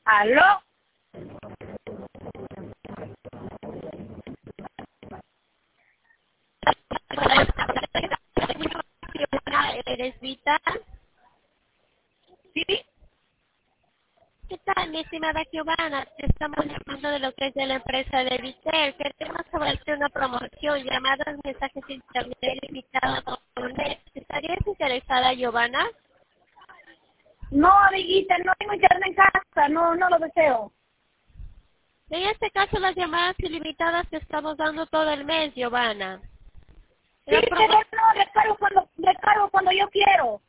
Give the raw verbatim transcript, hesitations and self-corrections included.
¿Aló? ¿Eres Vita? ¿Sí? ¿Qué tal, mi estimada Giovanna? Te estamos llamando de lo que es de la empresa de Vitel. Queremos ofrecerte una promoción llamada mensajes de internet limitados por un mes. ¿Estarías interesada, Giovanna? No, amiguita, no tengo internet en casa, no, no lo deseo. En este caso, las llamadas ilimitadas te estamos dando todo el mes, Giovanna. Sí, La pero promo- no, recargo cuando, recargo cuando yo quiero.